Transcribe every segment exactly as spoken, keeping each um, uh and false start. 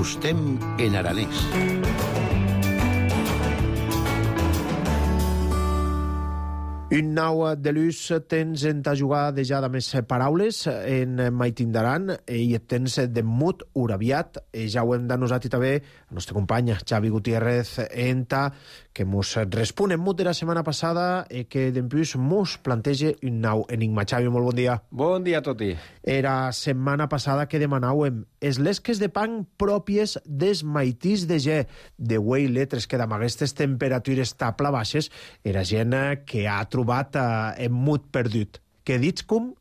Tostem en aranès. Un nou de l'ús tens en ta jugada de ja de més paraules en maitindaran i et tens de mut urabiat. Ja ho hem denosat i també el nostre company Xavi Gutiérrez enta que mos respon en mut de la setmana passada i que d'empús mos planteja un nou enigma. Xavi, molt bon dia. Bon dia a tots. Era setmana passada que demanàvem es lesques de pan pròpies des maitís de ge de uei letres que amb aquestes temperatures tapla baixes era gent que ha trobat eh, en mut perdut. Què dits com?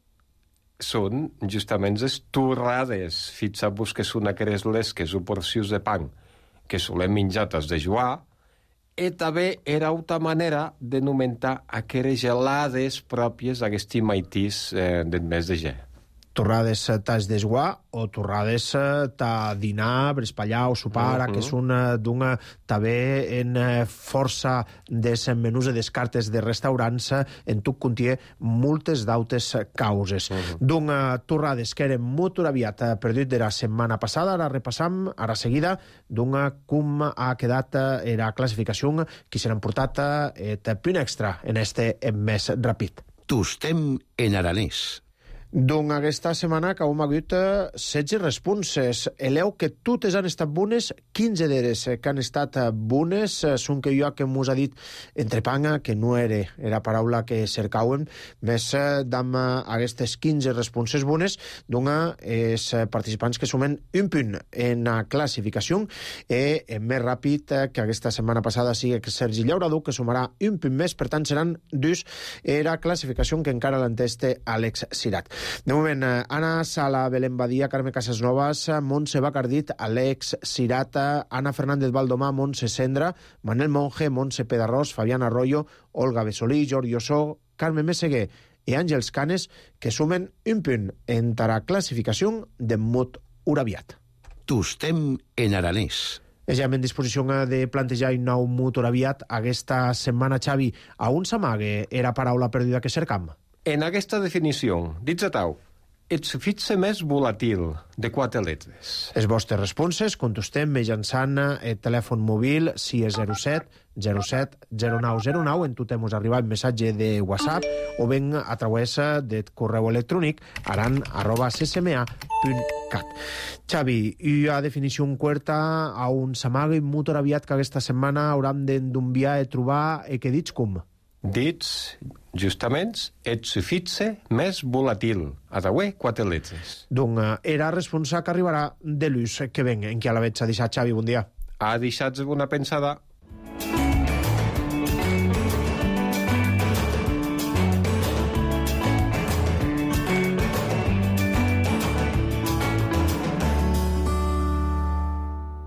Són justament les torrades. Fixeu-vos que són aquelles lesques o porcions de pan que solem menjar-les de juar, i també era una manera de nomentar aquelles gelades pròpies d'aquest maitís eh, del mes de ge. Torrades tas d'esguar o torrades ta dinar, brespallar o sopar, uh -huh. que són d'una també en força des menús i descartes de restaurants en tot conté moltes d'autes causes. Uh -huh. D'una torrades que eren molt aviat perdut de la setmana passada, ara repassam, ara seguida, d'una com ha quedat era classificació que s'han portat et punt extra en este mes ràpid. Tostem en aranès. Doncs aquesta setmana que hem hagut setze responses. Eleu que totes han estat bones, quinze d'elles que han estat bones. Són que jo que mos ha dit entrepanga, que no era la paraula que cercàvem. Més d'am aquestes quinze responses bones, dona els participants que sumen un punt en la classificació i més ràpid que aquesta setmana passada sigui que Sergi Llaurador, que sumarà un punt més, per tant seran dos la classificació que encara l'enteste Àlex Cirat. De moment, Anna Sala, Belén Badia, Carme Casasnovas, Montse Bacardit, Àlex Cirata, Anna Fernández Valdomà, Montse Sendra, Manel Monge, Montse Pedarrós, Fabián Arroyo, Olga Besolí, Jordi Ossó, Carme Meseguer i Àngels Canes, que sumen un punt en la classificació de mut urabiat. Tostem en aranès. Ja en disposició de plantejar un nou mut urabiat aquesta setmana, Xavi. A on s'amague era paraula perduda que cercam? En aquesta definició, dits a tau, el sufix més volatil de quatre lletres. Les vostres responses contestem mitjançant el telèfon mòbil si és zero set zero set zero nou zero nou, en tot hemos arribat missatge de WhatsApp o ben a través del correu electrònic aran arroba ccma punt cat. Xavi, i a definició quarta a un s'amaga un motor aviat que aquesta setmana hauran d'enviar i trobar i que dits com? Dits, justament, el sufixe més volatil. A tauer, quatre lletres. Doncs era responsable que arribarà de l'ús que ven, en què a la veig a deixar, Xavi, bon dia. Ha deixat una pensada.